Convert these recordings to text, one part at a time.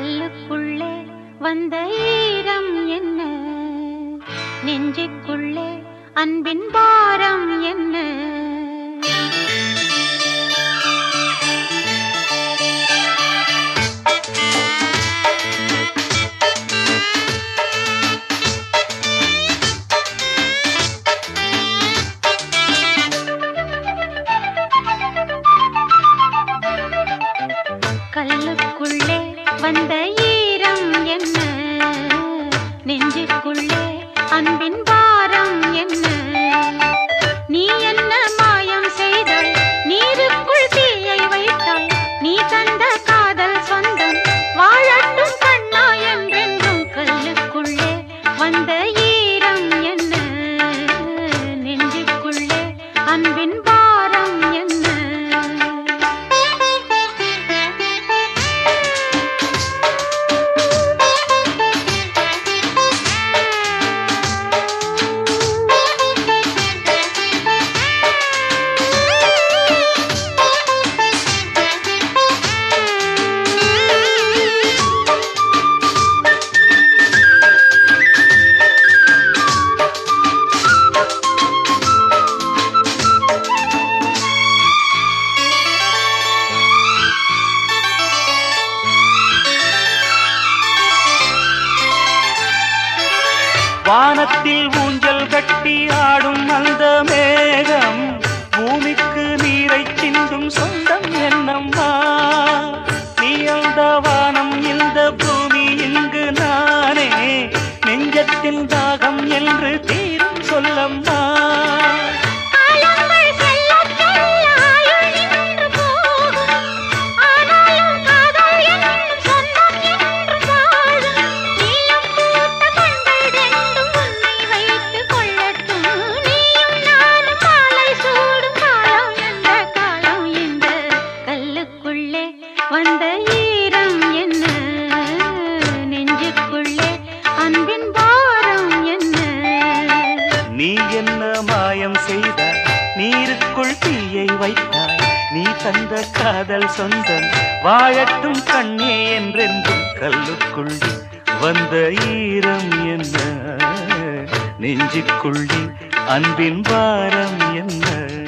கல்லுக்குள்ளே வந்த ஈரம் என்ன, நெஞ்சுக்குள்ளே அன்பின் பாரம் என்ன. கல்லுக்குள்ளே வந்த ஈரம் என்ன, நெஞ்சுக்குள்ளே அன்பின் பாரம் என்ன. நீ என்ன மாயம் செய்தாய், நீருக்குள் தீயை வைத்தாய், நீ தந்த காதல் சொந்தம் வாழட்டும் கண்ணா என்றென்றும். கல்லுக்குள்ளே வந்த ஈரம் என்ன, நெஞ்சுக்குள்ளே அன்பின் பாரம் என்ன. வானத்தில் ஊஞ்சல் கட்டி ஆடும் அந்த மேகம், பூமிக்கு நீரை சிந்தும் சொந்தம் என்னம்மா. நீ அந்த வானம் இந்த பூமி இங்கு நானே, நெஞ்சத்தின் தாகம் என்று தீரும் சொல்லம்மா. வந்த ஈரம் என்ன, நெஞ்சுக்குள்ளே அன்பின் பாரம் என்ன. நீ என்ன மாயம் செய்தாய், நீருக்குள் தீயை வைத்தாய், நீ தந்த காதல் சொந்தம் வாழட்டும் கண்ணே என்றென்றும். கல்லுக்குள்ளே வந்த ஈரம் என்ன, நெஞ்சுக்குள்ளே அன்பின் பாரம் என்ன.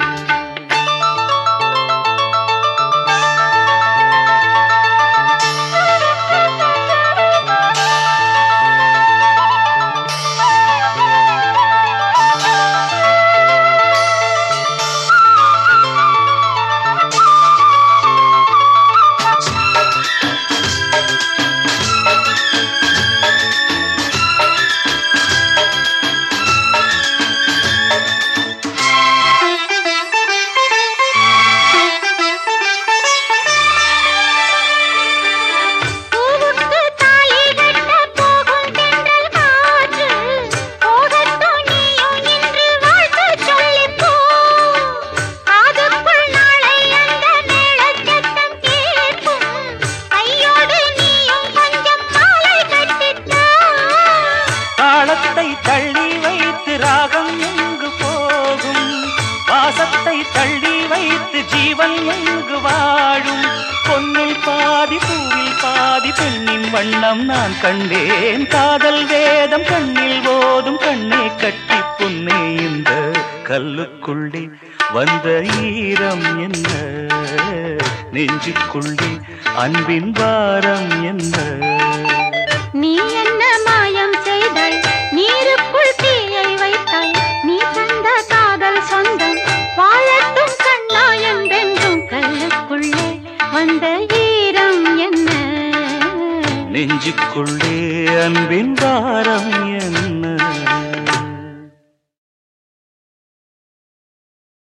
தாளத்தை தள்ளி வைத்து ராகம் எங்கு போகும், பாசத்தை தள்ளி வைத்து ஜீவன் எங்கு வாழும். பொன்னில் பாதி பூவில் பாதி பெண்ணின் வண்ணம் நான் கண்டேன். காதல் வேதம் கண்ணில் ஓதும் கண்ணே கட்டி பொன்னே. இந்த கல்லுக்குள்ளே வந்த ஈரம் என்ன, நெஞ்சுக்குள்ளே அன்பின் பாரம் என்ன. நீ என்ன மாயம் செய்தாய், நீருக்குள் தீயை வைத்தாய், நீ தந்த காதல் சொந்தம் வாழட்டும் கண்ணா என்றென்றும். கல்லுக்குள்ளே வந்த ஈரம் என்ன, நெஞ்சுக்குள்ளே அன்பின் பாரம் என்ன.